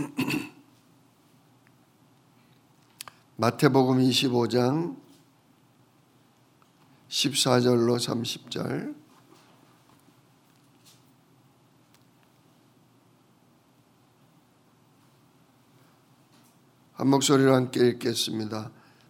마태복음 25장 14절로 30절. 한 목소리로 함께 읽겠습니다.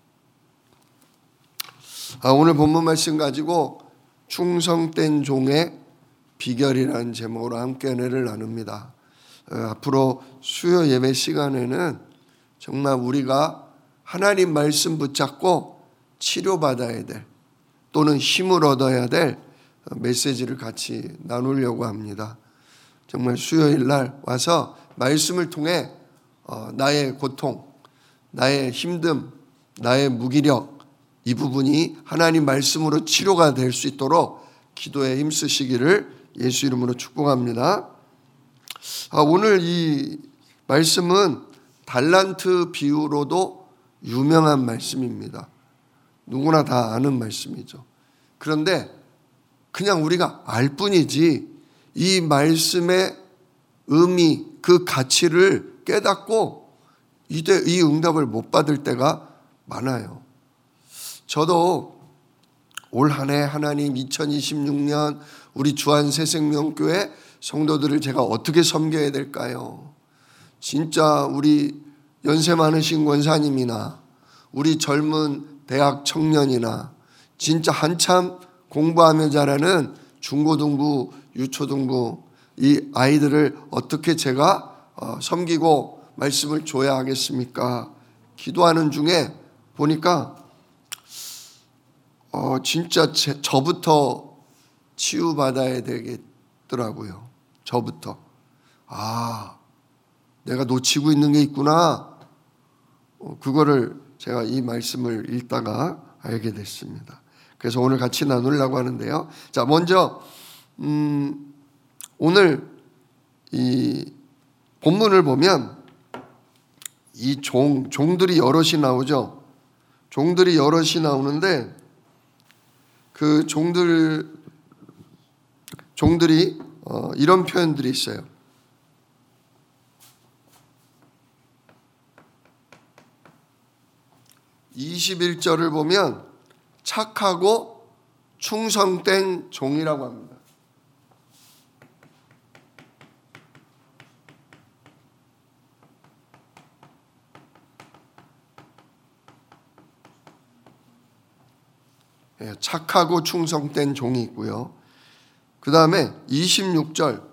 오늘 본문 말씀 가지고 충성된 종의 비결이라는 제목으로 함께 은혜를 나눕니다. 앞으로 수요 예배 시간에는 정말 우리가 하나님 말씀 붙잡고 치료받아야 될 또는 힘을 얻어야 될 메시지를 같이 나누려고 합니다. 정말 수요일 날 와서 말씀을 통해 나의 고통, 나의 힘듦, 나의 무기력 이 부분이 하나님 말씀으로 치료가 될 수 있도록 기도에 힘쓰시기를 예수 이름으로 축복합니다. 오늘 이 말씀은 달란트 비유로도 유명한 말씀입니다. 누구나 다 아는 말씀이죠. 그런데 그냥 우리가 알 뿐이지 이 말씀의 의미, 그 가치를 깨닫고 이 응답을 못 받을 때가 많아요. 저도 올 한 해 하나님 2026년 우리 주안 새생명교회 성도들을 제가 어떻게 섬겨야 될까요? 진짜 우리 연세 많으신 권사님이나 우리 젊은 대학 청년이나 진짜 한참 공부하며 자라는 중고등부, 유초등부 이 아이들을 어떻게 제가 섬기고 말씀을 줘야 하겠습니까? 기도하는 중에 보니까 진짜 저부터 치유받아야 되겠더라고요. 저부터. 내가 놓치고 있는 게 있구나. 그거를 제가 이 말씀을 읽다가 알게 됐습니다. 그래서 오늘 같이 나누려고 하는데요. 자, 먼저 오늘 이 본문을 보면 이 종들이 여럿이 나오죠. 종들이 여럿이 나오는데 그 종들이 이런 표현들이 있어요. 21절을 보면 착하고 충성된 종이라고 합니다. 착하고 충성된 종이 있고요. 그 다음에 26절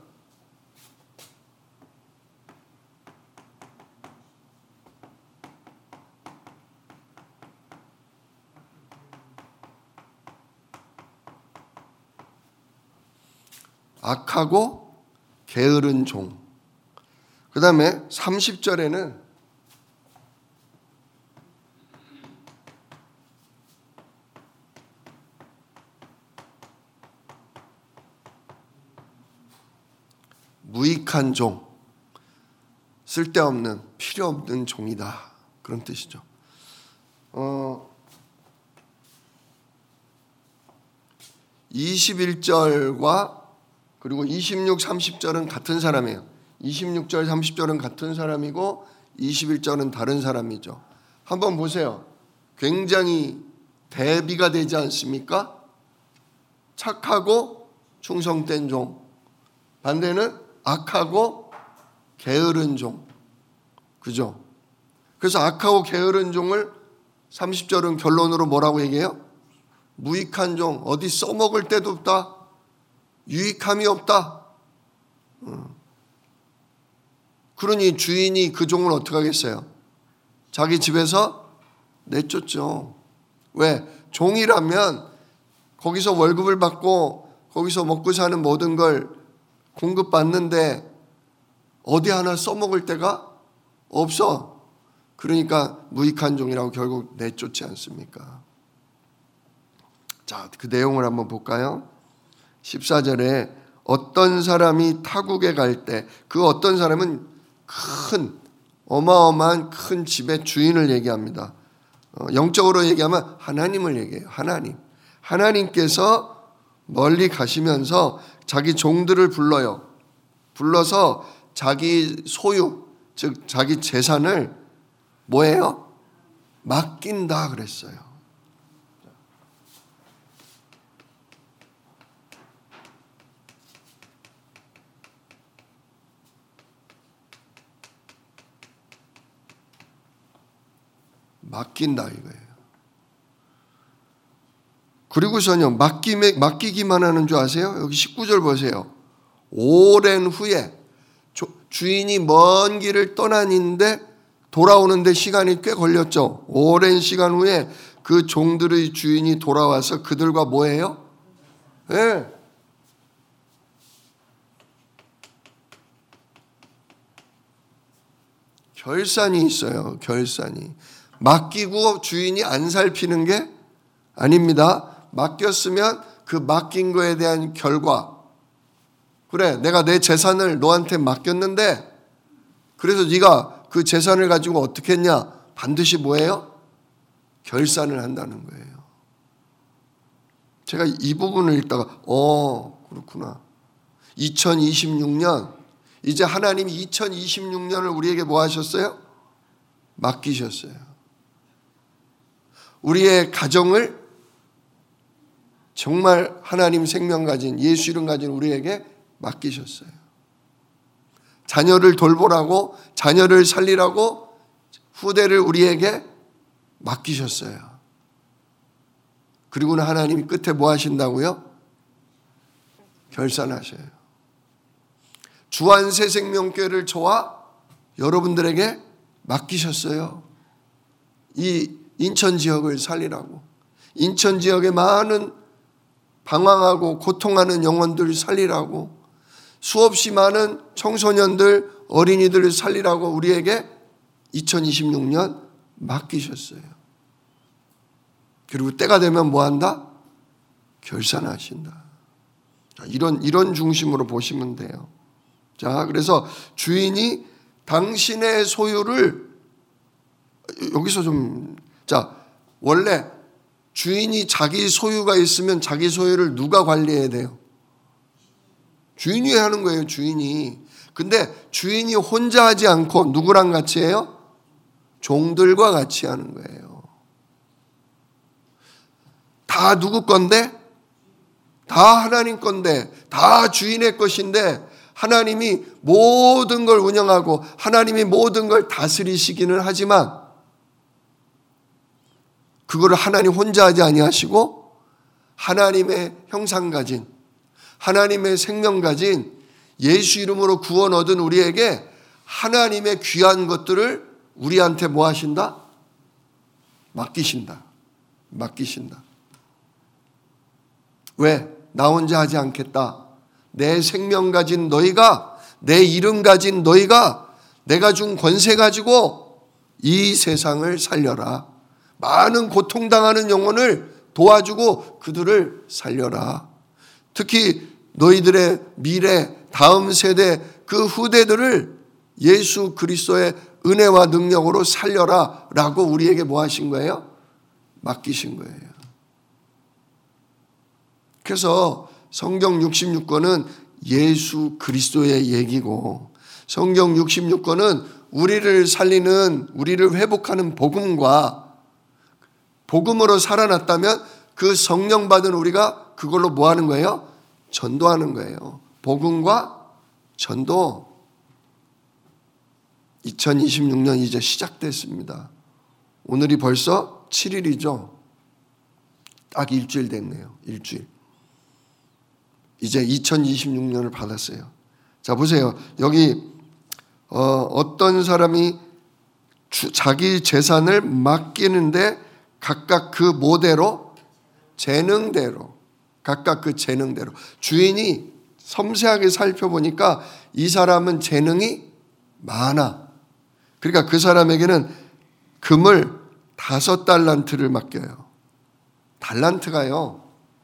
악하고 게으른 종. 그 다음에 30절에는 무익한 종, 쓸데없는 필요 없는 종이다 그런 뜻이죠. 21절과 그리고 26, 30절은 같은 사람이에요. 26절, 30절은 같은 사람이고 21절은 다른 사람이죠. 한번 보세요. 굉장히 대비가 되지 않습니까? 착하고 충성된 종, 반대는 악하고 게으른 종. 그죠? 그래서 악하고 게으른 종을 30절은 결론으로 뭐라고 얘기해요? 무익한 종, 어디 써먹을 데도 없다. 유익함이 없다. 그러니 주인이 그 종을 어떻게 하겠어요? 자기 집에서 내쫓죠. 왜? 종이라면 거기서 월급을 받고 거기서 먹고 사는 모든 걸 공급받는데 어디 하나 써먹을 데가 없어. 그러니까 무익한 종이라고 결국 내쫓지 않습니까? 자, 그 내용을 한번 볼까요? 14절에 어떤 사람이 타국에 갈 때 그 어떤 사람은 어마어마한 큰 집의 주인을 얘기합니다. 영적으로 얘기하면 하나님을 얘기해요. 하나님께서 멀리 가시면서 자기 종들을 불러요. 불러서 자기 소유, 즉 자기 재산을 뭐예요? 맡긴다 그랬어요. 맡긴다 이거예요. 그리고서는요, 맡기기만 하는 줄 아세요? 여기 19절 보세요. 오랜 후에 주인이 먼 길을 떠나는데 돌아오는데 시간이 꽤 걸렸죠. 오랜 시간 후에 그 종들의 주인이 돌아와서 그들과 뭐해요? 네. 결산이 있어요. 결산이. 맡기고 주인이 안 살피는 게 아닙니다. 맡겼으면 그 맡긴 거에 대한 결과. 그래, 내가 내 재산을 너한테 맡겼는데 그래서 네가 그 재산을 가지고 어떻게 했냐? 반드시 뭐예요? 결산을 한다는 거예요. 제가 이 부분을 읽다가 그렇구나. 2026년 이제 하나님이 2026년을 우리에게 뭐 하셨어요? 맡기셨어요. 우리의 가정을 정말 하나님 생명 가진 예수 이름 가진 우리에게 맡기셨어요. 자녀를 돌보라고 자녀를 살리라고 후대를 우리에게 맡기셨어요. 그리고는 하나님이 끝에 뭐 하신다고요? 결산하셔요. 주한새생명교회를 저와 여러분들에게 맡기셨어요. 이 인천 지역을 살리라고. 인천 지역의 많은 방황하고 고통하는 영혼들을 살리라고. 수없이 많은 청소년들, 어린이들을 살리라고 우리에게 2026년 맡기셨어요. 그리고 때가 되면 뭐 한다? 결산하신다. 이런 중심으로 보시면 돼요. 자, 그래서 주인이 당신의 소유를 여기서 원래 주인이 자기 소유가 있으면 자기 소유를 누가 관리해야 돼요? 주인이 하는 거예요, 주인이. 근데 주인이 혼자 하지 않고 누구랑 같이 해요? 종들과 같이 하는 거예요. 다 누구 건데? 다 하나님 건데, 다 주인의 것인데 하나님이 모든 걸 운영하고 하나님이 모든 걸 다스리시기는 하지만 그거를 하나님 혼자 하지 아니하시고 하나님의 형상 가진 하나님의 생명 가진 예수 이름으로 구원 얻은 우리에게 하나님의 귀한 것들을 우리한테 뭐 하신다? 맡기신다. 왜? 나 혼자 하지 않겠다. 내 생명 가진 너희가, 내 이름 가진 너희가 내가 준 권세 가지고 이 세상을 살려라. 많은 고통당하는 영혼을 도와주고 그들을 살려라. 특히 너희들의 미래, 다음 세대, 그 후대들을 예수 그리스도의 은혜와 능력으로 살려라 라고 우리에게 뭐 하신 거예요? 맡기신 거예요. 그래서 성경 66권은 예수 그리스도의 얘기고 성경 66권은 우리를 살리는, 우리를 회복하는 복음과 복음으로 살아났다면 그 성령 받은 우리가 그걸로 뭐 하는 거예요? 전도하는 거예요. 복음과 전도. 2026년 이제 시작됐습니다. 오늘이 벌써 7일이죠. 딱 일주일 됐네요. 일주일. 이제 2026년을 받았어요. 자, 보세요. 여기 어떤 사람이 자기 재산을 맡기는데 각각 그 뭐대로? 재능대로. 각각 그 재능대로. 주인이 섬세하게 살펴보니까 이 사람은 재능이 많아. 그러니까 그 사람에게는 금을 5달란트를 맡겨요. 달란트가요,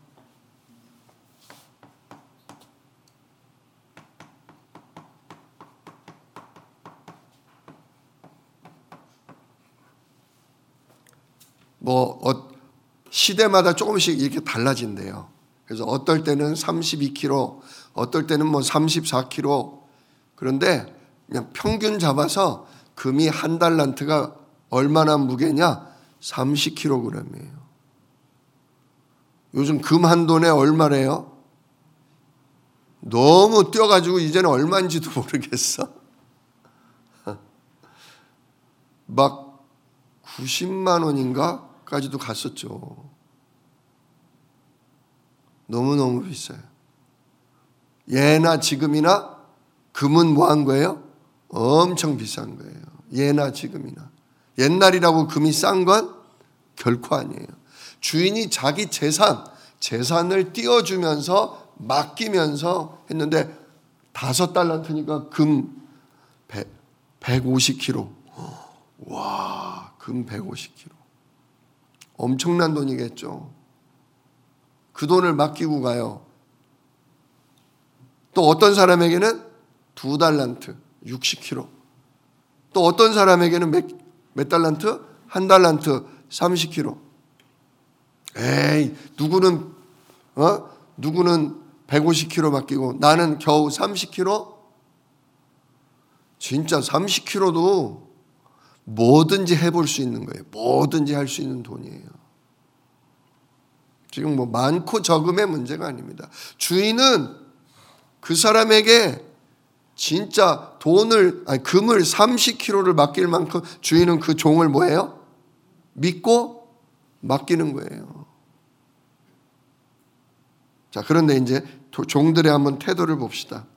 시대마다 조금씩 이렇게 달라진대요. 그래서 어떨 때는 32kg, 어떨 때는 34kg. 그런데 그냥 평균 잡아서 금이 한 달란트가 얼마나 무게냐? 30kg이에요. 요즘 금 한 돈에 얼마래요? 너무 뛰어가지고 이제는 얼마인지도 모르겠어. 막 90만 원인가? 까지도 갔었죠. 너무너무 비싸요. 예나 지금이나 금은 뭐 한 거예요? 엄청 비싼 거예요. 예나 지금이나. 옛날이라고 금이 싼 건 결코 아니에요. 주인이 자기 재산을 띄워주면서 맡기면서 했는데 5달란트니까 금 150kg. 와, 금 150kg. 엄청난 돈이겠죠. 그 돈을 맡기고 가요. 또 어떤 사람에게는 2달란트, 60kg. 또 어떤 사람에게는 몇 달란트? 1달란트, 30kg. 에이, 누구는 150kg 맡기고 나는 겨우 30kg? 진짜 30kg도 뭐든지 해볼 수 있는 거예요. 뭐든지 할 수 있는 돈이에요. 지금 뭐 많고 적음의 문제가 아닙니다. 주인은 그 사람에게 진짜 금을 30kg를 맡길 만큼 주인은 그 종을 뭐예요? 믿고 맡기는 거예요. 자, 그런데 이제 종들의 한번 태도를 봅시다.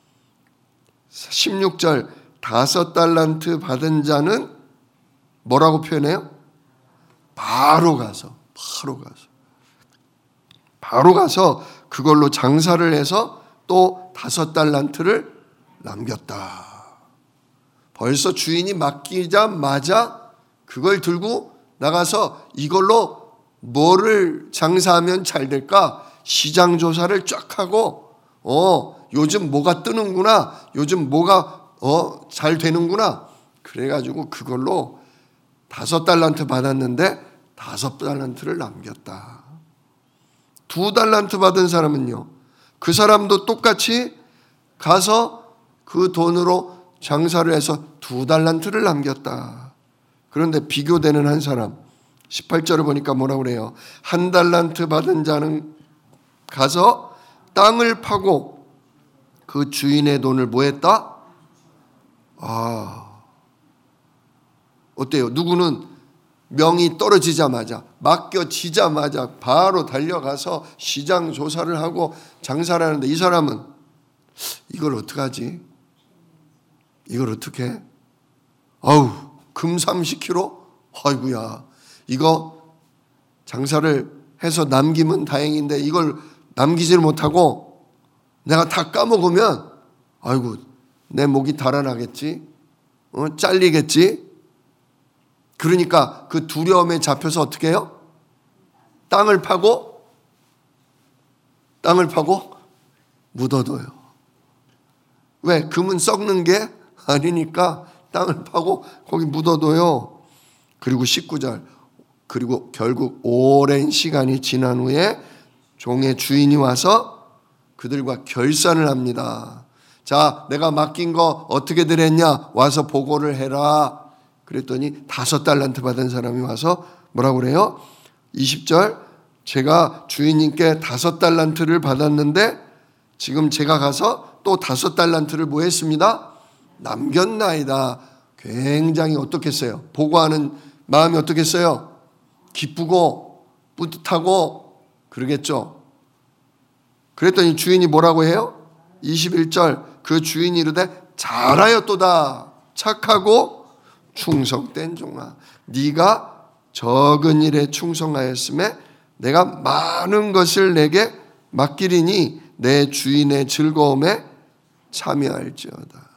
16절 5달란트 받은 자는 뭐라고 표현해요? 바로 가서 그걸로 장사를 해서 또 5달란트를 남겼다. 벌써 주인이 맡기자마자 그걸 들고 나가서 이걸로 뭐를 장사하면 잘 될까? 시장 조사를 쫙 하고 요즘 뭐가 뜨는구나. 요즘 뭐가 잘 되는구나. 그래가지고 그걸로 5달란트 받았는데 5달란트를 남겼다. 2달란트 받은 사람은요. 그 사람도 똑같이 가서 그 돈으로 장사를 해서 2달란트를 남겼다. 그런데 비교되는 한 사람 18절을 보니까 뭐라고 그래요? 1달란트 받은 자는 가서 땅을 파고 그 주인의 돈을 뭐 했다? 어때요? 누구는 명이 떨어지자마자 맡겨지자마자 바로 달려가서 시장 조사를 하고 장사를 하는데 이 사람은 이걸 어떡하지? 이걸 어떻게? 금 30kg? 아이고야, 이거 장사를 해서 남기면 다행인데 이걸 남기지를 못하고 내가 다 까먹으면 아이고 내 목이 달아나겠지? 잘리겠지? 그러니까 그 두려움에 잡혀서 어떻게 해요? 땅을 파고 묻어둬요. 왜? 금은 썩는 게 아니니까 땅을 파고 거기 묻어둬요. 그리고 19절, 그리고 결국 오랜 시간이 지난 후에 종의 주인이 와서 그들과 결산을 합니다. 자, 내가 맡긴 거 어떻게들 했냐? 와서 보고를 해라. 그랬더니 5달란트 받은 사람이 와서 뭐라고 그래요? 20절, 제가 주인님께 5달란트를 받았는데 지금 제가 가서 또 5달란트를 뭐 했습니다? 남겼나이다. 굉장히 어떻겠어요? 보고하는 마음이 어떻겠어요? 기쁘고 뿌듯하고 그러겠죠. 그랬더니 주인이 뭐라고 해요? 21절, 그 주인이 이르되 잘하였도다. 착하고 충성된 종아, 네가 적은 일에 충성하였음에 내가 많은 것을 내게 맡기리니 내 주인의 즐거움에 참여할지어다.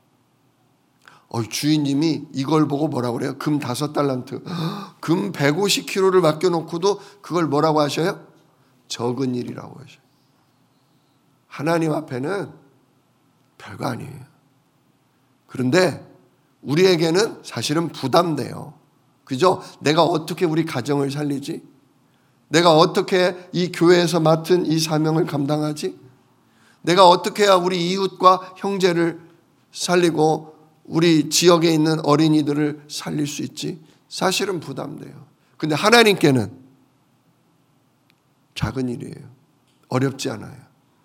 주인님이 이걸 보고 뭐라고 그래요? 금 5달란트, 금 150kg를 맡겨놓고도 그걸 뭐라고 하셔요? 적은 일이라고 하셔요. 하나님 앞에는 별거 아니에요. 그런데 우리에게는 사실은 부담돼요. 그죠? 내가 어떻게 우리 가정을 살리지? 내가 어떻게 이 교회에서 맡은 이 사명을 감당하지? 내가 어떻게 해야 우리 이웃과 형제를 살리고 우리 지역에 있는 어린이들을 살릴 수 있지? 사실은 부담돼요. 근데 하나님께는 작은 일이에요. 어렵지 않아요.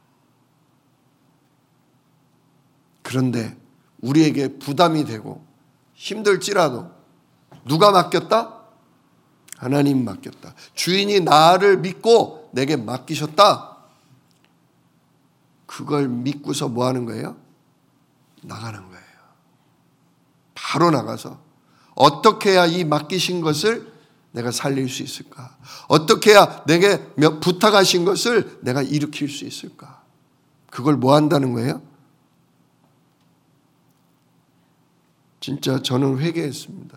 그런데 우리에게 부담이 되고 힘들지라도 누가 맡겼다? 하나님 맡겼다. 주인이 나를 믿고 내게 맡기셨다. 그걸 믿고서 뭐 하는 거예요? 나가는 거예요. 바로 나가서 어떻게 해야 이 맡기신 것을 내가 살릴 수 있을까? 어떻게 해야 내게 부탁하신 것을 내가 일으킬 수 있을까? 그걸 뭐 한다는 거예요? 진짜 저는 회개했습니다.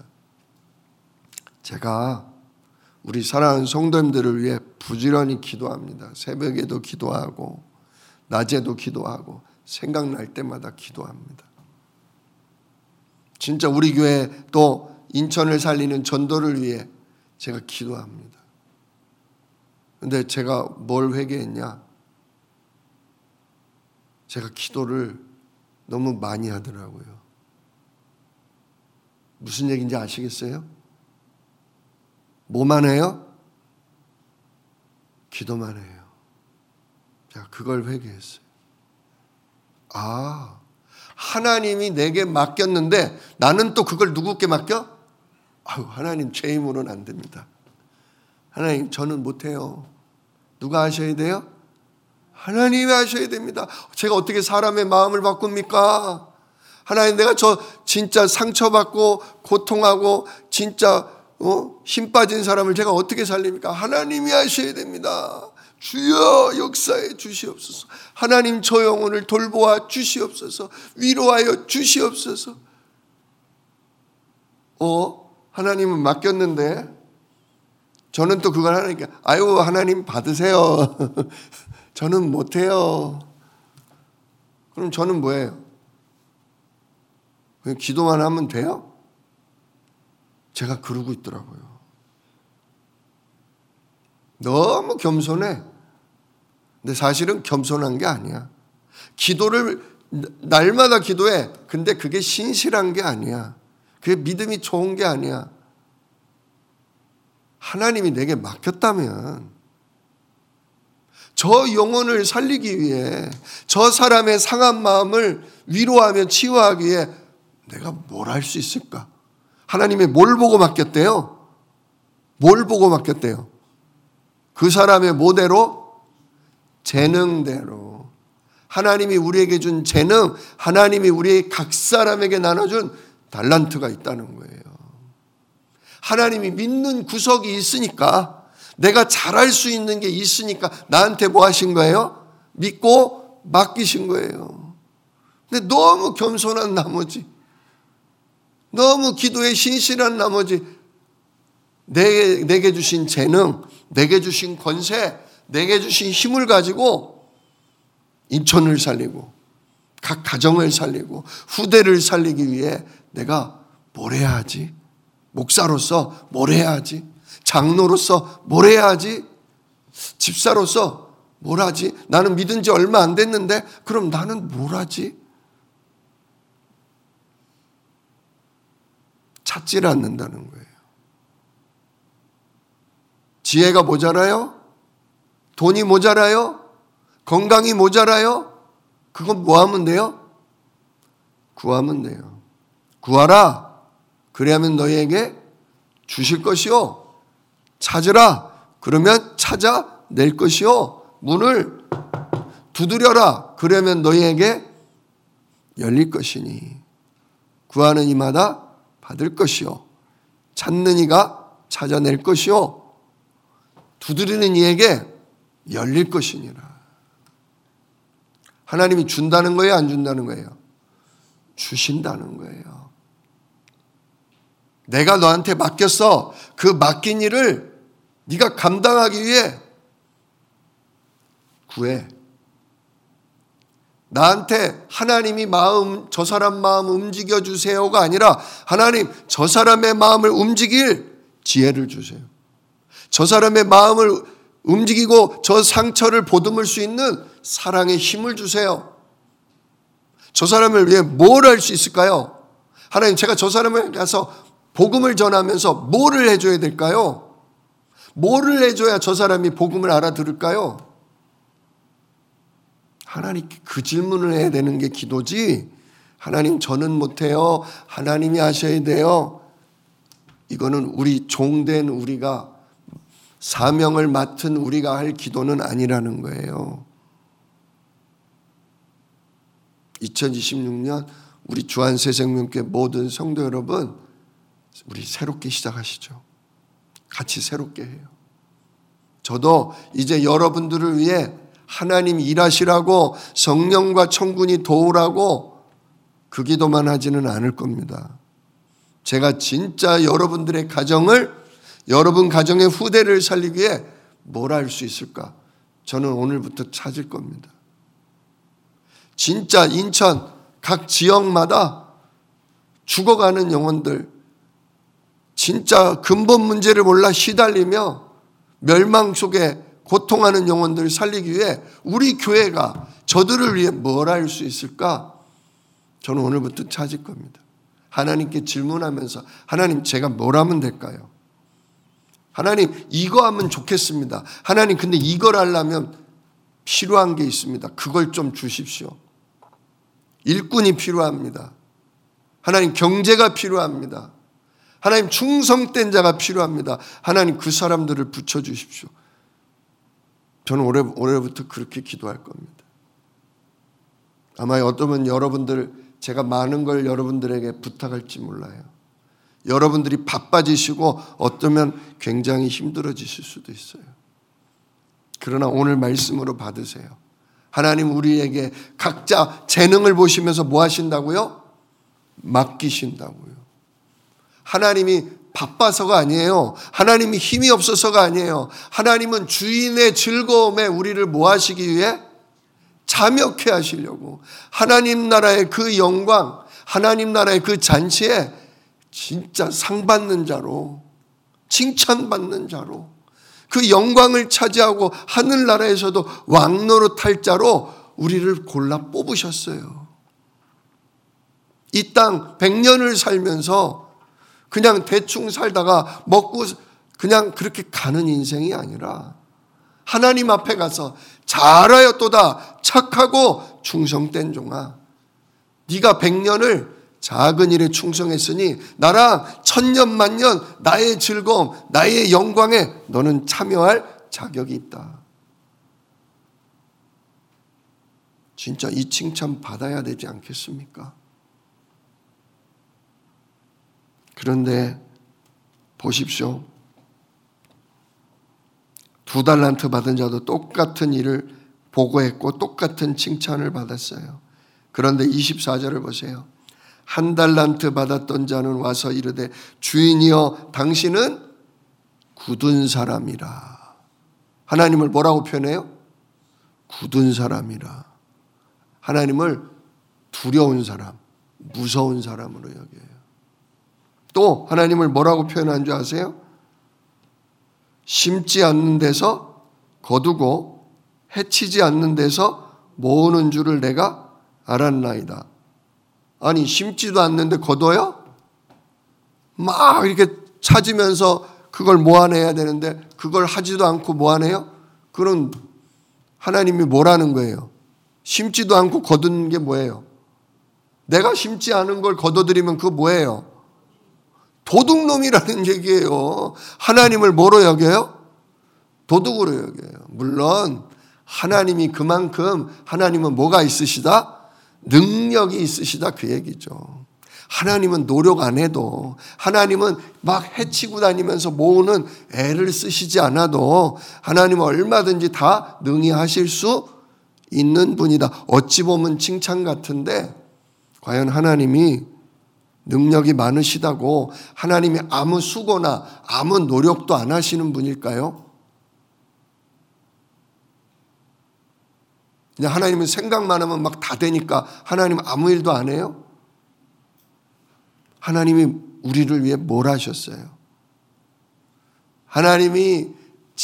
제가 우리 사랑하는 성도님들을 위해 부지런히 기도합니다. 새벽에도 기도하고 낮에도 기도하고 생각날 때마다 기도합니다. 진짜 우리 교회 또 인천을 살리는 전도를 위해 제가 기도합니다. 근데 제가 뭘 회개했냐? 제가 기도를 너무 많이 하더라고요. 무슨 얘기인지 아시겠어요? 뭐만 해요? 기도만 해요. 제가 그걸 회개했어요. 아, 하나님이 내게 맡겼는데 나는 또 그걸 누구께 맡겨? 아유, 하나님 제 힘으로는 안 됩니다. 하나님 저는 못해요. 누가 하셔야 돼요? 하나님이 하셔야 됩니다. 제가 어떻게 사람의 마음을 바꿉니까? 하나님 내가 저 진짜 상처받고 고통하고 진짜 힘 빠진 사람을 제가 어떻게 살립니까? 하나님이 하셔야 됩니다. 주여 역사해 주시옵소서. 하나님 저 영혼을 돌보아 주시옵소서. 위로하여 주시옵소서. 하나님은 맡겼는데 저는 또 그걸 하나님께 아유 하나님 받으세요. 저는 못해요. 그럼 저는 뭐예요? 그냥 기도만 하면 돼요? 제가 그러고 있더라고요. 너무 겸손해. 근데 사실은 겸손한 게 아니야. 기도를 날마다 기도해. 근데 그게 신실한 게 아니야. 그게 믿음이 좋은 게 아니야. 하나님이 내게 맡겼다면 저 영혼을 살리기 위해 저 사람의 상한 마음을 위로하며 치유하기 위해 내가 뭘 할 수 있을까? 하나님이 뭘 보고 맡겼대요? 뭘 보고 맡겼대요? 그 사람의 뭐대로? 재능대로. 하나님이 우리에게 준 재능, 하나님이 우리 각 사람에게 나눠준 달란트가 있다는 거예요. 하나님이 믿는 구석이 있으니까 내가 잘할 수 있는 게 있으니까 나한테 뭐 하신 거예요? 믿고 맡기신 거예요. 근데 너무 겸손한 나머지 너무 기도에 신실한 나머지 내게 주신 재능, 내게 주신 권세, 내게 주신 힘을 가지고 인천을 살리고 각 가정을 살리고 후대를 살리기 위해 내가 뭘 해야 하지? 목사로서 뭘 해야 하지? 장로로서 뭘 해야 하지? 집사로서 뭘 하지? 나는 믿은 지 얼마 안 됐는데 그럼 나는 뭘 하지? 찾지를 않는다는 거예요. 지혜가 모자라요? 돈이 모자라요? 건강이 모자라요? 그건 뭐 하면 돼요? 구하면 돼요. 구하라. 그래야면 너희에게 주실 것이요. 찾으라. 그러면 찾아낼 것이요. 문을 두드려라. 그러면 너희에게 열릴 것이니. 구하는 이마다 받을 것이요. 찾는 이가 찾아낼 것이요. 두드리는 이에게 열릴 것이니라. 하나님이 준다는 거예요? 안 준다는 거예요? 주신다는 거예요. 내가 너한테 맡겼어. 그 맡긴 일을 네가 감당하기 위해 구해. 나한테 하나님이 저 사람 마음 움직여 주세요가 아니라 하나님 저 사람의 마음을 움직일 지혜를 주세요. 저 사람의 마음을 움직이고 저 상처를 보듬을 수 있는 사랑의 힘을 주세요. 저 사람을 위해 뭘 할 수 있을까요? 하나님, 제가 저 사람을 가서 복음을 전하면서 뭐를 해줘야 될까요? 뭐를 해줘야 저 사람이 복음을 알아들을까요? 하나님께 그 질문을 해야 되는 게 기도지, 하나님 저는 못해요, 하나님이 하셔야 돼요, 이거는 우리 종된 우리가, 사명을 맡은 우리가 할 기도는 아니라는 거예요. 2026년 우리 주안새생명교회 모든 성도 여러분, 우리 새롭게 시작하시죠. 같이 새롭게 해요. 저도 이제 여러분들을 위해 하나님 일하시라고, 성령과 천군이 도우라고 그 기도만 하지는 않을 겁니다. 제가 진짜 여러분들의 가정을, 여러분 가정의 후대를 살리기 위해 뭘 할 수 있을까? 저는 오늘부터 찾을 겁니다. 진짜 인천 각 지역마다 죽어가는 영혼들, 진짜 근본 문제를 몰라 시달리며 멸망 속에 고통하는 영혼들을 살리기 위해 우리 교회가 저들을 위해 뭘 할 수 있을까? 저는 오늘부터 찾을 겁니다. 하나님께 질문하면서, 하나님 제가 뭘 하면 될까요? 하나님 이거 하면 좋겠습니다. 하나님 근데 이걸 하려면 필요한 게 있습니다. 그걸 좀 주십시오. 일꾼이 필요합니다. 하나님 경제가 필요합니다. 하나님 충성된 자가 필요합니다. 하나님 그 사람들을 붙여주십시오. 저는 올해부터 그렇게 기도할 겁니다. 아마 어쩌면 여러분들, 제가 많은 걸 여러분들에게 부탁할지 몰라요. 여러분들이 바빠지시고 어쩌면 굉장히 힘들어지실 수도 있어요. 그러나 오늘 말씀으로 받으세요. 하나님 우리에게 각자 재능을 보시면서 뭐 하신다고요? 맡기신다고요. 하나님이 바빠서가 아니에요. 하나님이 힘이 없어서가 아니에요. 하나님은 주인의 즐거움에 우리를 뭐 하시기 위해? 참여케 하시려고. 하나님 나라의 그 영광, 하나님 나라의 그 잔치에 진짜 상 받는 자로, 칭찬받는 자로, 그 영광을 차지하고 하늘나라에서도 왕노릇할 자로 우리를 골라 뽑으셨어요. 이 땅 100년을 살면서 그냥 대충 살다가 먹고 그냥 그렇게 가는 인생이 아니라, 하나님 앞에 가서 잘하였도다 착하고 충성된 종아, 네가 100년을 작은 일에 충성했으니 나랑 1000년 만년 나의 즐거움, 나의 영광에 너는 참여할 자격이 있다. 진짜 이 칭찬 받아야 되지 않겠습니까? 그런데 보십시오. 2달란트 받은 자도 똑같은 일을 보고했고 똑같은 칭찬을 받았어요. 그런데 24절을 보세요. 1달란트 받았던 자는 와서 이르되 주인이여 당신은 굳은 사람이라. 하나님을 뭐라고 표현해요? 굳은 사람이라. 하나님을 두려운 사람, 무서운 사람으로 여겨요. 또 하나님을 뭐라고 표현한 줄 아세요? 심지 않는 데서 거두고 해치지 않는 데서 모으는 줄을 내가 알았나이다. 아니 심지도 않는데 거둬요? 막 이렇게 찾으면서 그걸 모아내야 되는데 그걸 하지도 않고 모아내요? 그럼 하나님이 뭐라는 거예요? 심지도 않고 거둔 게 뭐예요? 내가 심지 않은 걸 거둬들이면 그거 뭐예요? 도둑놈이라는 얘기예요. 하나님을 뭐로 여겨요? 도둑으로 여겨요. 물론 하나님이 그만큼, 하나님은 뭐가 있으시다? 능력이 있으시다 그 얘기죠. 하나님은 노력 안 해도, 하나님은 막 해치고 다니면서 모으는 애를 쓰시지 않아도 하나님은 얼마든지 다 능히 하실 수 있는 분이다. 어찌 보면 칭찬 같은데 과연 하나님이 능력이 많으시다고 하나님이 아무 수고나 아무 노력도 안 하시는 분일까요? 그냥 하나님은 생각만 하면 막 다 되니까 하나님 아무 일도 안 해요? 하나님이 우리를 위해 뭘 하셨어요? 하나님이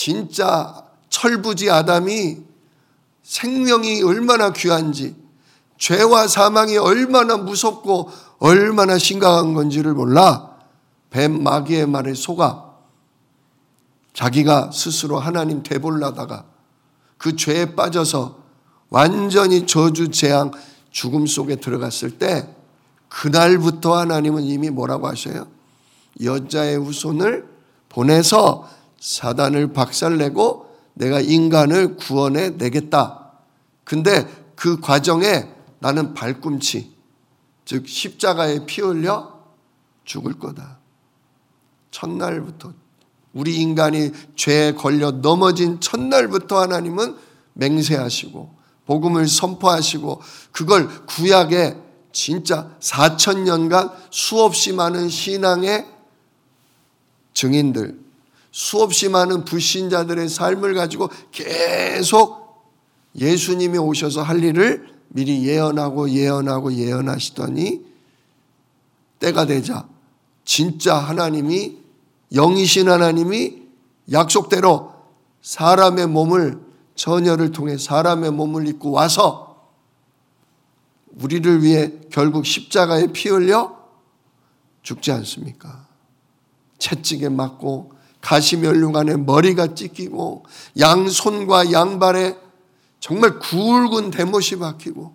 진짜 철부지 아담이 생명이 얼마나 귀한지, 죄와 사망이 얼마나 무섭고 얼마나 심각한 건지를 몰라 뱀 마귀의 말에 속아 자기가 스스로 하나님 되보려다가 그 죄에 빠져서 완전히 저주, 재앙, 죽음 속에 들어갔을 때 그날부터 하나님은 이미 뭐라고 하셔요? 여자의 후손을 보내서 사단을 박살내고 내가 인간을 구원해 내겠다. 근데 그 과정에 나는 발꿈치, 즉 십자가에 피 흘려 죽을 거다. 첫날부터 우리 인간이 죄에 걸려 넘어진 첫날부터 하나님은 맹세하시고 복음을 선포하시고 그걸 구약에 진짜 4,000년간 수없이 많은 신앙의 증인들, 수없이 많은 불신자들의 삶을 가지고 계속 예수님이 오셔서 할 일을 미리 예언하시더니 때가 되자 진짜 하나님이 영이신 하나님이 약속대로 사람의 몸을 처녀를 통해 사람의 몸을 입고 와서 우리를 위해 결국 십자가에 피 흘려 죽지 않습니까? 채찍에 맞고 가시면류관에 머리가 찢기고 양손과 양발에 정말 굵은 대못이 박히고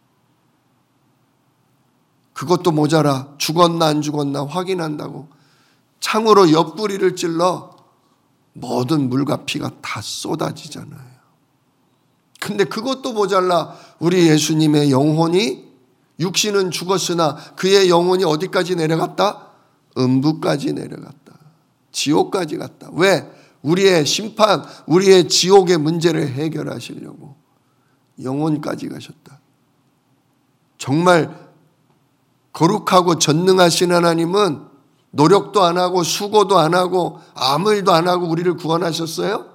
그것도 모자라 죽었나 안 죽었나 확인한다고 창으로 옆구리를 찔러 모든 물과 피가 다 쏟아지잖아요. 근데 그것도 모자라 우리 예수님의 영혼이 육신은 죽었으나 그의 영혼이 어디까지 내려갔다? 음부까지 내려갔다. 지옥까지 갔다. 왜? 우리의 심판, 우리의 지옥의 문제를 해결하시려고 영혼까지 가셨다. 정말 거룩하고 전능하신 하나님은 노력도 안 하고 수고도 안 하고 아무 일도 안 하고 우리를 구원하셨어요?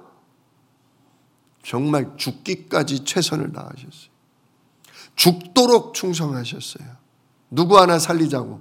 정말 죽기까지 최선을 다하셨어요. 죽도록 충성하셨어요. 누구 하나 살리자고.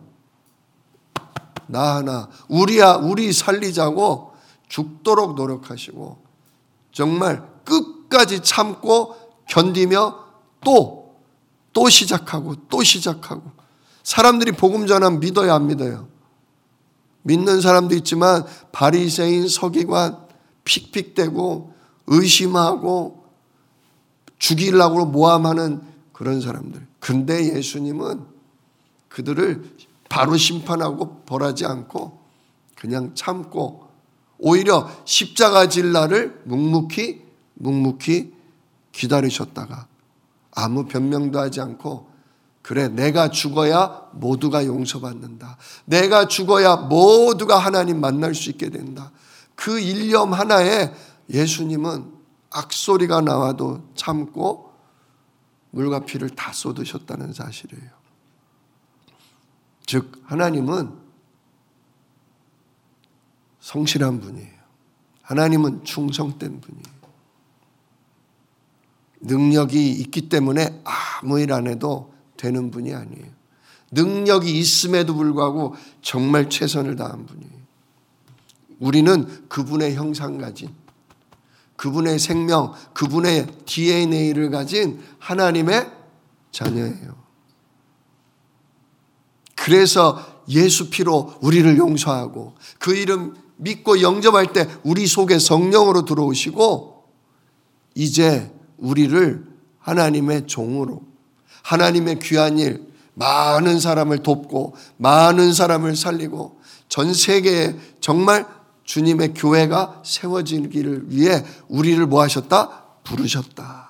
나 하나, 우리 살리자고 죽도록 노력하시고 정말 끝까지 참고 견디며 또 시작하고 또 시작하고 사람들이 복음 전하면 믿어요, 안 믿어요? 믿는 사람도 있지만 바리새인 서기관 픽픽대고 의심하고 죽이려고 모함하는 그런 사람들. 근데 예수님은 그들을 바로 심판하고 벌하지 않고 그냥 참고 오히려 십자가 질 날을 묵묵히 기다리셨다가 아무 변명도 하지 않고 그래 내가 죽어야 모두가 용서받는다. 내가 죽어야 모두가 하나님 만날 수 있게 된다. 그 일념 하나에 예수님은 악소리가 나와도 참고 물과 피를 다 쏟으셨다는 사실이에요. 즉 하나님은 성실한 분이에요. 하나님은 충성된 분이에요. 능력이 있기 때문에 아무 일 안 해도 되는 분이 아니에요. 능력이 있음에도 불구하고 정말 최선을 다한 분이에요. 우리는 그분의 형상 가진 그분의 생명, 그분의 DNA를 가진 하나님의 자녀예요. 그래서 예수 피로 우리를 용서하고 그 이름 믿고 영접할 때 우리 속에 성령으로 들어오시고 이제 우리를 하나님의 종으로 하나님의 귀한 일, 많은 사람을 돕고 많은 사람을 살리고 전 세계에 정말 주님의 교회가 세워지기를 위해 우리를 뭐 하셨다? 부르셨다.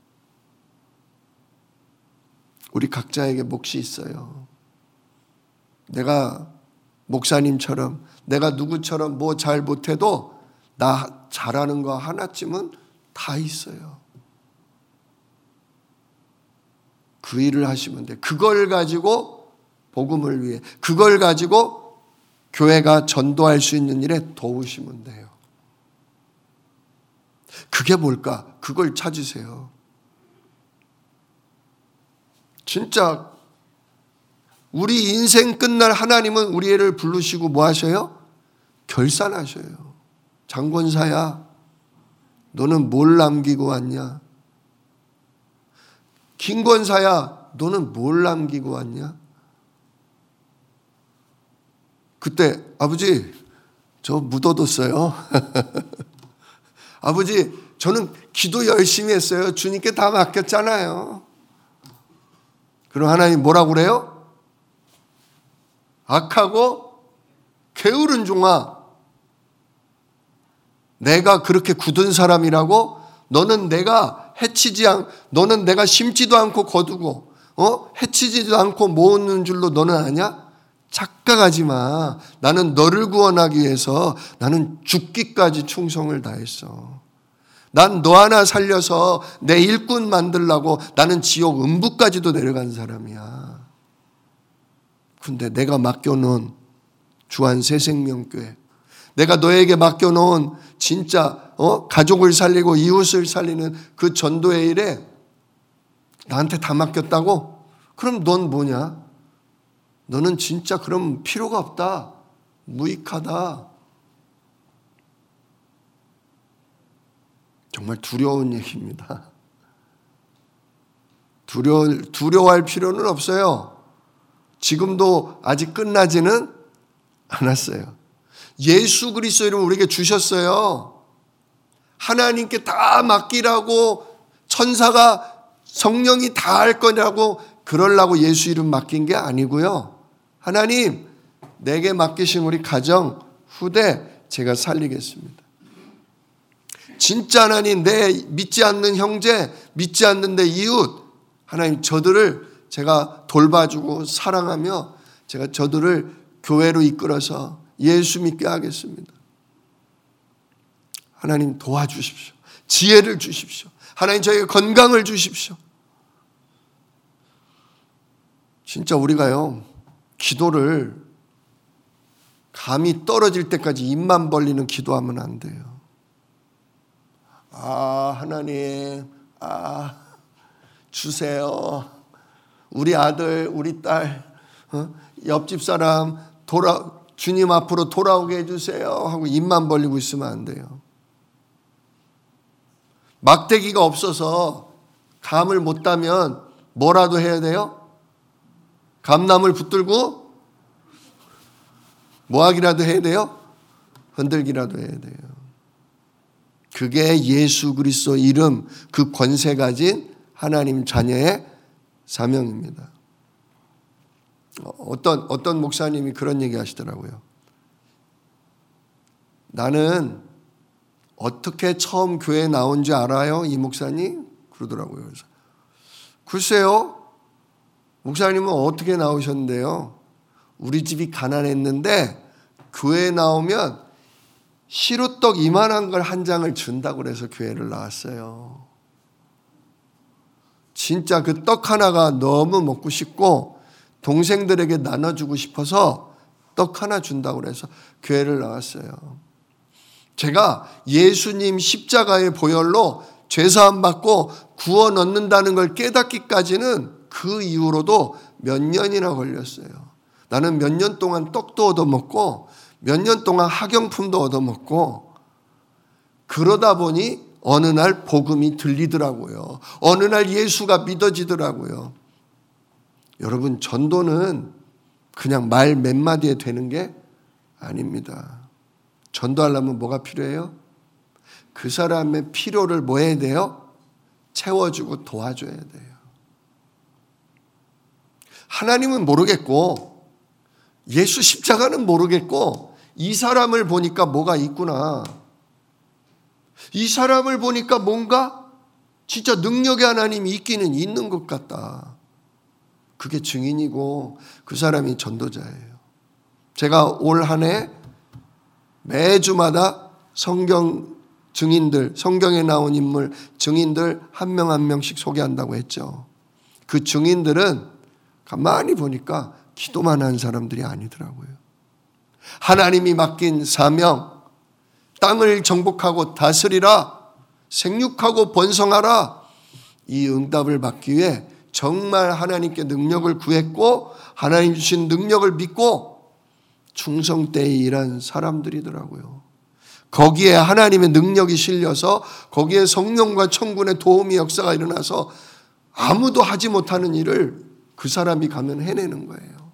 우리 각자에게 몫이 있어요. 내가 목사님처럼 내가 누구처럼 뭐 잘 못해도 나 잘하는 거 하나쯤은 다 있어요. 그 일을 하시면 돼. 그걸 가지고 복음을 위해 그걸 가지고 교회가 전도할 수 있는 일에 도우시면 돼요. 그게 뭘까? 그걸 찾으세요. 진짜 우리 인생 끝날 하나님은 우리를 부르시고 뭐 하셔요? 결산하셔요. 장권사야, 너는 뭘 남기고 왔냐? 김권사야, 너는 뭘 남기고 왔냐? 그때 아버지 저 묻어뒀어요. 아버지 저는 기도 열심히 했어요. 주님께 다 맡겼잖아요. 그럼 하나님 뭐라고 그래요? 악하고 게으른 종아, 내가 그렇게 굳은 사람이라고? 너는 내가 심지도 않고 거두고 해치지도 않고 모으는 줄로 너는 아냐? 착각하지 마. 나는 너를 구원하기 위해서 나는 죽기까지 충성을 다했어. 난 너 하나 살려서 내 일꾼 만들려고 나는 지옥 음부까지도 내려간 사람이야. 근데 내가 맡겨놓은 주한 새생명교회, 내가 너에게 맡겨놓은 진짜 가족을 살리고 이웃을 살리는 그 전도의 일에 나한테 다 맡겼다고? 그럼 넌 뭐냐? 너는 진짜 그럼 필요가 없다. 무익하다. 정말 두려운 얘기입니다. 두려워할 필요는 없어요. 지금도 아직 끝나지는 않았어요. 예수 그리스도 이름을 우리에게 주셨어요. 하나님께 다 맡기라고, 천사가 성령이 다 할 거라고 그러려고 예수 이름 맡긴 게 아니고요. 하나님 내게 맡기신 우리 가정, 후대 제가 살리겠습니다. 진짜 하나님, 내 믿지 않는 형제, 믿지 않는 내 이웃, 하나님 저들을 제가 돌봐주고 사랑하며 제가 저들을 교회로 이끌어서 예수 믿게 하겠습니다. 하나님 도와주십시오. 지혜를 주십시오. 하나님 저에게 건강을 주십시오. 진짜 우리가요, 기도를 감이 떨어질 때까지 입만 벌리는 기도하면 안 돼요. 하나님, 주세요. 우리 아들, 우리 딸, 옆집 사람 주님 앞으로 돌아오게 해주세요 하고 입만 벌리고 있으면 안 돼요. 막대기가 없어서 감을 못 따면 뭐라도 해야 돼요? 감나물 붙들고 뭐하기라도 해야 돼요? 흔들기라도 해야 돼요. 그게 예수 그리스도 이름, 그 권세 가진 하나님 자녀의 사명입니다. 어떤 목사님이 그런 얘기 하시더라고요. 나는 어떻게 처음 교회에 나온지 알아요? 이 목사님? 그러더라고요. 그래서 글쎄요. 목사님은 어떻게 나오셨는데요? 우리 집이 가난했는데 교회에 나오면 시루떡 이만한 걸 한 장을 준다고 그래서 교회를 나왔어요. 진짜 그 떡 하나가 너무 먹고 싶고 동생들에게 나눠주고 싶어서 떡 하나 준다고 그래서 교회를 나왔어요. 제가 예수님 십자가의 보혈로 죄사함 받고 구원 얻는다는 걸 깨닫기까지는 그 이후로도 몇 년이나 걸렸어요. 나는 몇 년 동안 떡도 얻어먹고 몇 년 동안 학용품도 얻어먹고 그러다 보니 어느 날 복음이 들리더라고요. 어느 날 예수가 믿어지더라고요. 여러분, 전도는 그냥 말 몇 마디에 되는 게 아닙니다. 전도하려면 뭐가 필요해요? 그 사람의 필요를 뭐 해야 돼요? 채워주고 도와줘야 돼요. 하나님은 모르겠고 예수 십자가는 모르겠고 이 사람을 보니까 뭐가 있구나. 이 사람을 보니까 뭔가 진짜 능력의 하나님이 있기는 있는 것 같다. 그게 증인이고 그 사람이 전도자예요. 제가 올 한 해 매주마다 성경 증인들, 성경에 나온 인물 증인들 한 명 한 명씩 소개한다고 했죠. 그 증인들은 가만히 보니까 기도만 한 사람들이 아니더라고요. 하나님이 맡긴 사명, 땅을 정복하고 다스리라, 생육하고 번성하라, 이 응답을 받기 위해 정말 하나님께 능력을 구했고 하나님 주신 능력을 믿고 충성되이 일한 사람들이더라고요. 거기에 하나님의 능력이 실려서 거기에 성령과 천군의 도움의 역사가 일어나서 아무도 하지 못하는 일을 그 사람이 가면 해내는 거예요.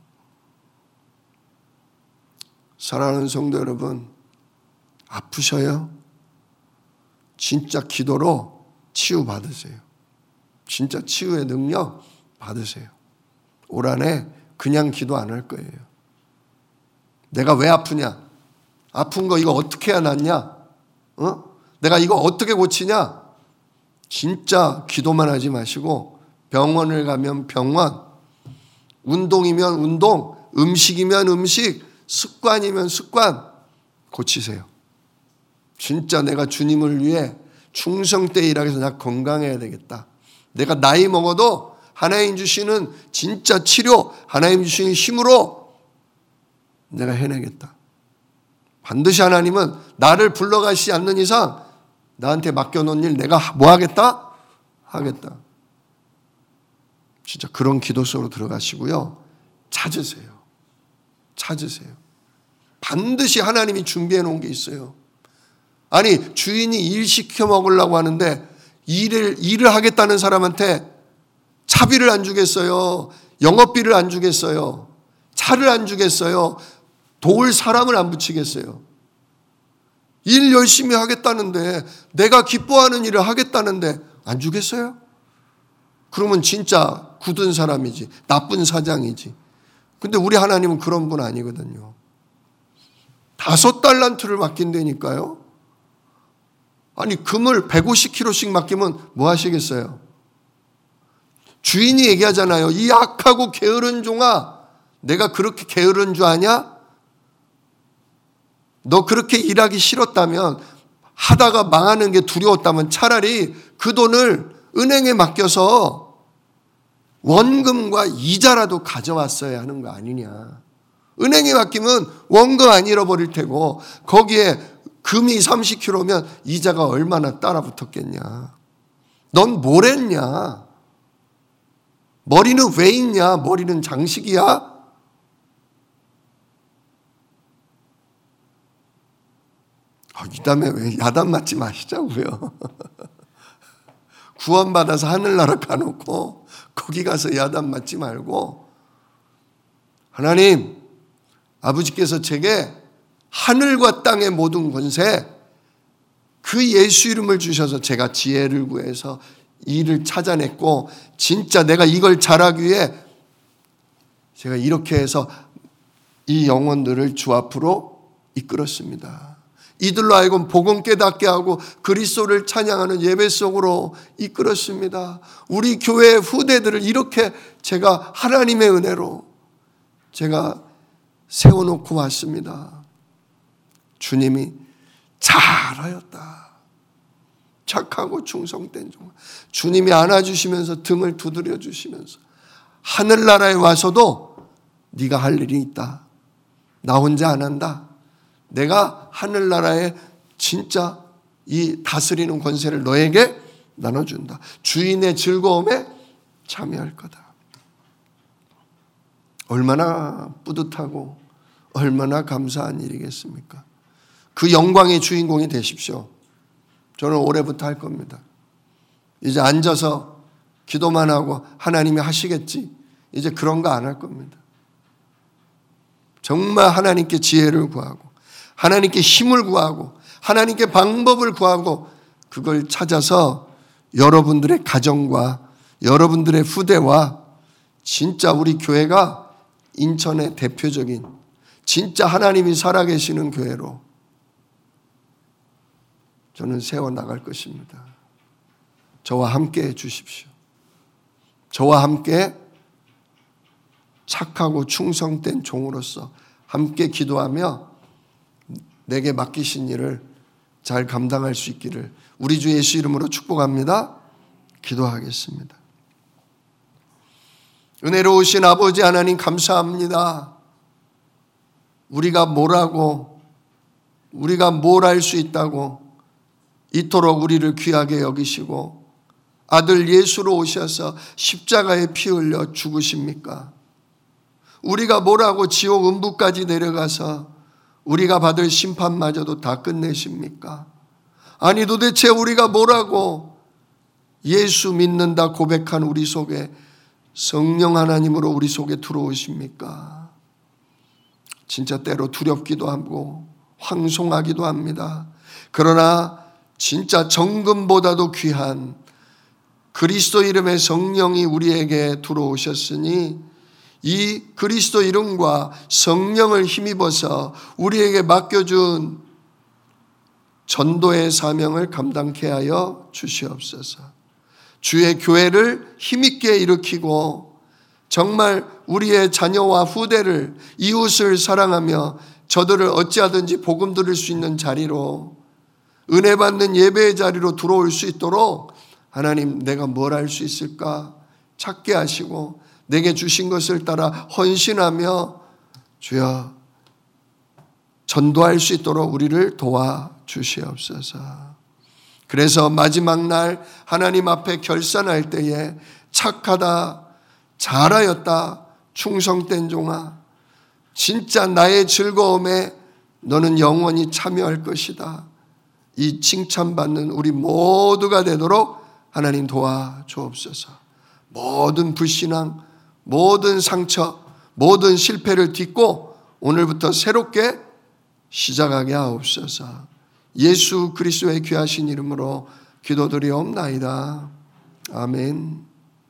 사랑하는 성도 여러분, 아프셔요? 진짜 기도로 치유 받으세요. 진짜 치유의 능력 받으세요. 올 한해 그냥 기도 안 할 거예요. 내가 왜 아프냐? 아픈 거 이거 어떻게 해야 낫냐? 내가 이거 어떻게 고치냐? 진짜 기도만 하지 마시고 병원을 가면 병원, 운동이면 운동, 음식이면 음식, 습관이면 습관 고치세요. 진짜 내가 주님을 위해 충성되이 일하기 위해서 나 건강해야 되겠다. 내가 나이 먹어도 하나님 주시는 진짜 치료, 하나님 주시는 힘으로 내가 해내겠다. 반드시 하나님은 나를 불러가시지 않는 이상 나한테 맡겨놓은 일 내가 뭐 하겠다? 하겠다. 진짜 그런 기도 속으로 들어가시고요. 찾으세요. 찾으세요. 반드시 하나님이 준비해 놓은 게 있어요. 아니, 주인이 일 시켜 먹으려고 하는데 일을 하겠다는 사람한테 차비를 안 주겠어요. 영업비를 안 주겠어요. 차를 안 주겠어요. 도울 사람을 안 붙이겠어요. 일 열심히 하겠다는데, 내가 기뻐하는 일을 하겠다는데 안 주겠어요? 그러면 진짜 굳은 사람이지, 나쁜 사장이지. 근데 우리 하나님은 그런 분 아니거든요. 5달란트를 맡긴다니까요. 아니, 금을 150kg씩 맡기면 뭐 하시겠어요? 주인이 얘기하잖아요. 이 악하고 게으른 종아, 내가 그렇게 게으른 줄 아냐? 너 그렇게 일하기 싫었다면, 하다가 망하는 게 두려웠다면 차라리 그 돈을 은행에 맡겨서 원금과 이자라도 가져왔어야 하는 거 아니냐. 은행에 맡기면 원금 안 잃어버릴 테고 거기에 금이 30kg면 이자가 얼마나 따라 붙었겠냐. 넌 뭘 했냐. 머리는 왜 있냐. 머리는 장식이야. 이 다음에 왜 야단 맞지 마시자고요. 구원받아서 하늘나라 가놓고 거기 가서 야단 맞지 말고, 하나님, 아버지께서 제게 하늘과 땅의 모든 권세, 그 예수 이름을 주셔서 제가 지혜를 구해서 일을 찾아냈고, 진짜 내가 이걸 잘하기 위해 제가 이렇게 해서 이 영혼들을 주 앞으로 이끌었습니다. 이들로 하여금 복음 깨닫게 하고 그리스도를 찬양하는 예배 속으로 이끌었습니다. 우리 교회 후대들을 이렇게 제가 하나님의 은혜로 제가 세워놓고 왔습니다. 주님이 잘하였다. 착하고 충성된 종. 주님이 안아주시면서 등을 두드려 주시면서, 하늘나라에 와서도 네가 할 일이 있다. 나 혼자 안 한다. 내가 하늘나라에 진짜 이 다스리는 권세를 너에게 나눠준다. 주인의 즐거움에 참여할 거다. 얼마나 뿌듯하고 얼마나 감사한 일이겠습니까? 그 영광의 주인공이 되십시오. 저는 올해부터 할 겁니다. 이제 앉아서 기도만 하고 하나님이 하시겠지, 이제 그런 거 안 할 겁니다. 정말 하나님께 지혜를 구하고 하나님께 힘을 구하고 하나님께 방법을 구하고 그걸 찾아서 여러분들의 가정과 여러분들의 후대와 진짜 우리 교회가 인천의 대표적인 진짜 하나님이 살아계시는 교회로 저는 세워나갈 것입니다. 저와 함께 해 주십시오. 저와 함께 착하고 충성된 종으로서 함께 기도하며 내게 맡기신 일을 잘 감당할 수 있기를 우리 주 예수 이름으로 축복합니다. 기도하겠습니다. 은혜로우신 아버지 하나님 감사합니다. 우리가 뭐라고, 우리가 뭘 할 수 있다고 이토록 우리를 귀하게 여기시고 아들 예수로 오셔서 십자가에 피 흘려 죽으십니까? 우리가 뭐라고 지옥 음부까지 내려가서 우리가 받을 심판마저도 다 끝내십니까? 아니 도대체 우리가 뭐라고 예수 믿는다 고백한 우리 속에 성령 하나님으로 우리 속에 들어오십니까? 진짜 때로 두렵기도 하고 황송하기도 합니다. 그러나 진짜 정금보다도 귀한 그리스도 이름의 성령이 우리에게 들어오셨으니 이 그리스도 이름과 성령을 힘입어서 우리에게 맡겨준 전도의 사명을 감당케 하여 주시옵소서. 주의 교회를 힘있게 일으키고 정말 우리의 자녀와 후대를 이웃을 사랑하며 저들을 어찌하든지 복음 들을 수 있는 자리로 은혜 받는 예배의 자리로 들어올 수 있도록 하나님 내가 뭘 할 수 있을까 찾게 하시고 내게 주신 것을 따라 헌신하며 주여 전도할 수 있도록 우리를 도와주시옵소서. 그래서 마지막 날 하나님 앞에 결산할 때에 착하다, 잘하였다, 충성된 종아, 진짜 나의 즐거움에 너는 영원히 참여할 것이다. 이 칭찬받는 우리 모두가 되도록 하나님 도와주옵소서. 모든 불신앙, 모든 상처, 모든 실패를 딛고 오늘부터 새롭게 시작하게 하옵소서. 예수 그리스도의 귀하신 이름으로 기도드리옵나이다. 아멘.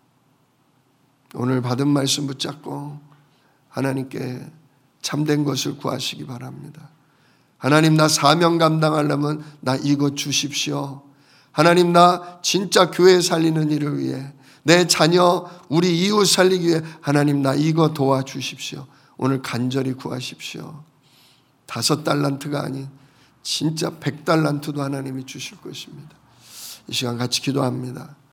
오늘 받은 말씀 붙잡고 하나님께 참된 것을 구하시기 바랍니다. 하나님, 나 사명 감당하려면 나 이것 주십시오. 하나님, 나 진짜 교회 살리는 일을 위해, 내 자녀 우리 이웃 살리기 위해 하나님 나 이거 도와주십시오. 오늘 간절히 구하십시오. 5달란트가 아닌 진짜 100달란트도 하나님이 주실 것입니다. 이 시간 같이 기도합니다.